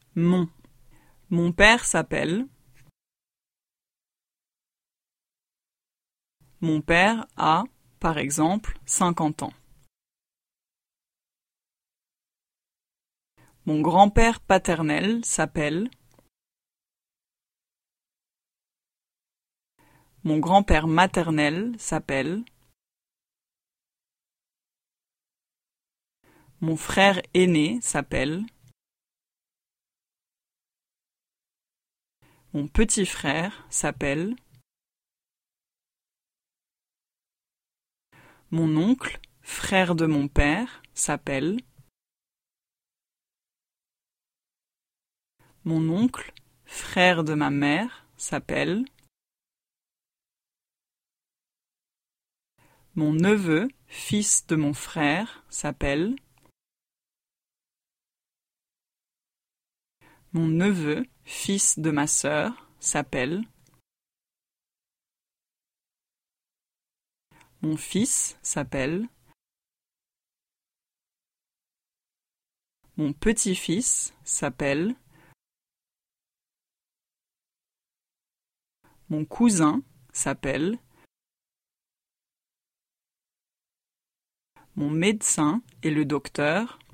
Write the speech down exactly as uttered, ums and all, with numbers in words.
Mon. Mon père s'appelle. Mon père a, par exemple, cinquante ans. Mon grand-père paternel s'appelle. Mon grand-père maternel s'appelle. Mon frère aîné s'appelle. Mon petit frère s'appelle. Mon oncle, frère de mon père, s'appelle. Mon oncle, frère de ma mère, s'appelle. Mon neveu, fils de mon frère, s'appelle. Mon neveu, fils de ma sœur, s'appelle. Mon fils s'appelle. Mon petit-fils s'appelle. Mon cousin s'appelle. Mon médecin est le docteur.